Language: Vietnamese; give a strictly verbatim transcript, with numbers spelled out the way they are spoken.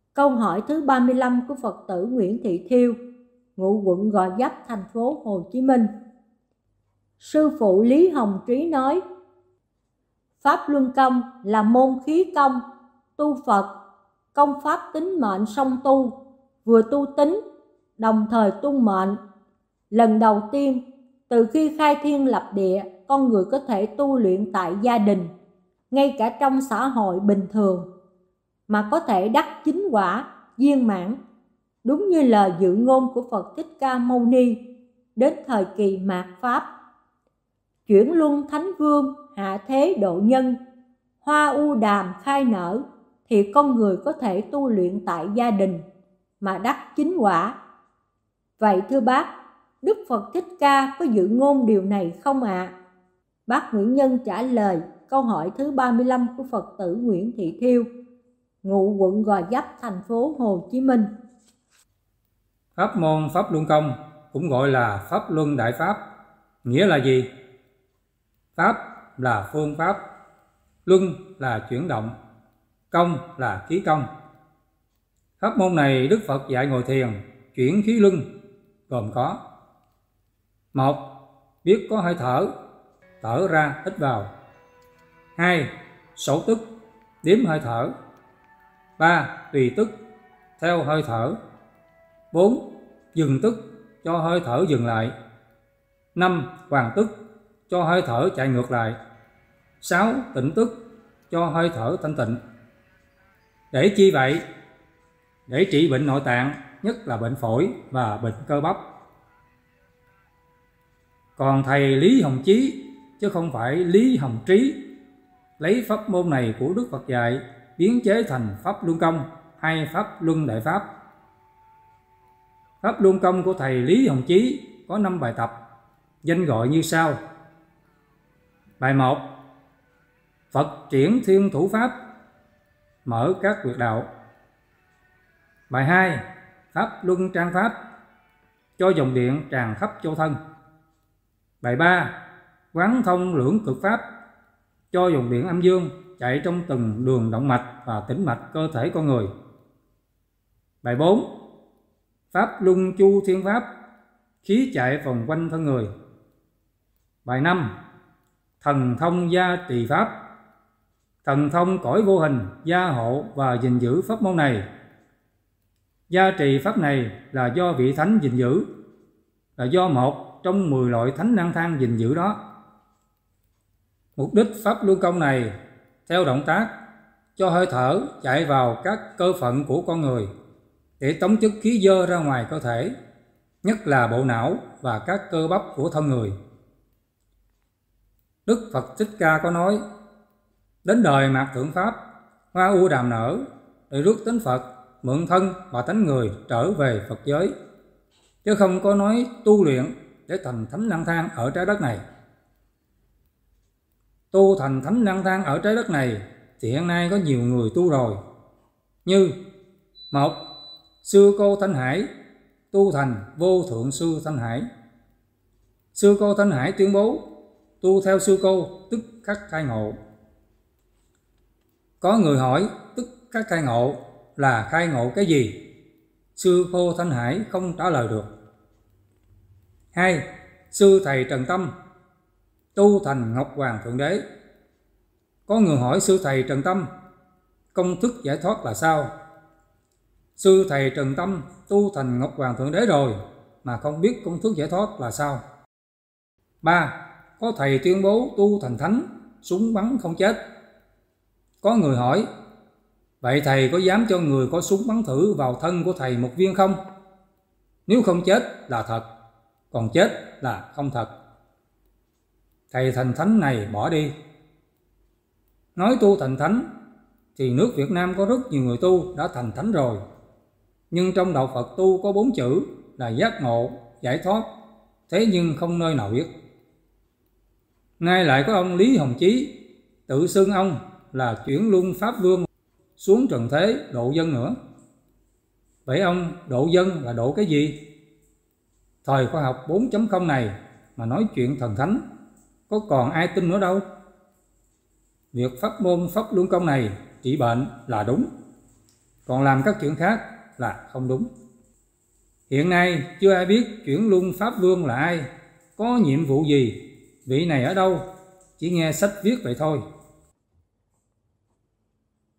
Câu hỏi thứ ba mươi lăm của Phật tử Nguyễn Thị Thiêu, ngụ quận Gò Vấp, thành phố Hồ Chí Minh. Sư phụ Lý Hồng Trí nói, Pháp Luân Công là môn khí công, tu Phật, công pháp tính mệnh song tu, vừa tu tính, đồng thời tu mệnh. Lần đầu tiên, từ khi khai thiên lập địa, con người có thể tu luyện tại gia đình, ngay cả trong xã hội bình thường, mà có thể đắc chính quả, viên mãn, đúng như lời dự ngôn của Phật Thích Ca Mâu Ni đến thời kỳ mạt Pháp. Chuyển luân thánh vương, hạ thế độ nhân, hoa u đàm khai nở, thì con người có thể tu luyện tại gia đình mà đắc chính quả. Vậy thưa bác, Đức Phật Thích Ca có dự ngôn điều này không ạ? À? Bác Nguyễn Nhân trả lời câu hỏi thứ ba mươi lăm của Phật tử Nguyễn Thị Thiêu, ngụ quận Gò Vấp, thành phố Hồ Chí Minh. Pháp môn Pháp Luân Công cũng gọi là Pháp Luân Đại Pháp, nghĩa là gì? Pháp là phương pháp, luân là chuyển động, công là khí công. Pháp môn này Đức Phật dạy ngồi thiền chuyển khí luân, gồm có: một. Biết có hơi thở, thở ra hít vào. Hai. Sổ tức, đếm hơi thở. Ba. Tùy tức, theo hơi thở. Bốn. Dừng tức, cho hơi thở dừng lại. Năm. Hoàn tức, cho hơi thở chạy ngược lại. Sáu. Tịnh tức, cho hơi thở thanh tịnh. Để chi vậy? Để trị bệnh nội tạng, nhất là bệnh phổi và bệnh cơ bắp. Còn thầy Lý Hồng Chí, chứ không phải Lý Hồng Trí, lấy pháp môn này của Đức Phật dạy biến chế thành Pháp Luân Công hay Pháp Luân Đại Pháp. Pháp Luân Công của thầy Lý Hồng Chí có năm bài tập, danh gọi như sau. Bài một. Phật triển thiên thủ pháp, mở các huyệt đạo. Bài hai. Pháp Luân Trang Pháp, cho dòng điện tràn khắp châu thân. Bài ba. Quán thông lưỡng cực pháp, cho dòng điện âm dương chạy trong từng đường động mạch và tĩnh mạch cơ thể con người. Bài bốn. Pháp Luân Chu Thiên Pháp, khí chạy vòng quanh thân người. Bài năm. Thần thông gia trì pháp, thần thông cõi vô hình gia hộ và gìn giữ pháp môn này. Gia trì pháp này là do vị thánh gìn giữ, là do một trong mười loại thánh năng thang gìn giữ đó. Mục đích Pháp Luân Công này theo động tác cho hơi thở chạy vào các cơ phận của con người để tống chất khí dơ ra ngoài cơ thể, nhất là bộ não và các cơ bắp của thân người. Đức Phật Thích Ca có nói, đến đời mạt thượng pháp, hoa u đàm nở, để rước đến Phật, mượn thân và tánh người trở về Phật giới, chứ không có nói tu luyện để thành thánh lang thang ở trái đất này. Tu thành thánh lang thang ở trái đất này thì hiện nay có nhiều người tu rồi, như một. Sư Cô Thanh Hải tu thành Vô Thượng Sư Thanh Hải. Sư Cô Thanh Hải tuyên bố tu theo sư cô tức khắc khai ngộ. Có người hỏi tức khắc khai ngộ là khai ngộ cái gì? Sư Cô Thanh Hải không trả lời được. Hai. Sư thầy Trần Tâm tu thành Ngọc Hoàng Thượng Đế. Có người hỏi sư thầy Trần Tâm công thức giải thoát là sao? Sư thầy Trần Tâm tu thành Ngọc Hoàng Thượng Đế rồi mà không biết công thức giải thoát là sao? Ba. Có thầy tuyên bố tu thành thánh, súng bắn không chết. Có người hỏi, vậy thầy có dám cho người có súng bắn thử vào thân của thầy một viên không? Nếu không chết là thật, còn chết là không thật. Thầy thành thánh này bỏ đi. Nói tu thành thánh thì nước Việt Nam có rất nhiều người tu đã thành thánh rồi. Nhưng trong đạo Phật tu có bốn chữ là giác ngộ, giải thoát, thế nhưng không nơi nào biết. Ngay lại có ông Lý Hồng Chí tự xưng ông là chuyển luân Pháp Vương xuống trần thế độ dân nữa. Vậy ông độ dân là độ cái gì? Thời khoa học bốn chấm không này mà nói chuyện thần thánh, có còn ai tin nữa đâu. Việc pháp môn Pháp Luân Công này trị bệnh là đúng, còn làm các chuyện khác là không đúng. Hiện nay chưa ai biết chuyển luân Pháp Vương là ai, có nhiệm vụ gì, vị này ở đâu, chỉ nghe sách viết vậy thôi.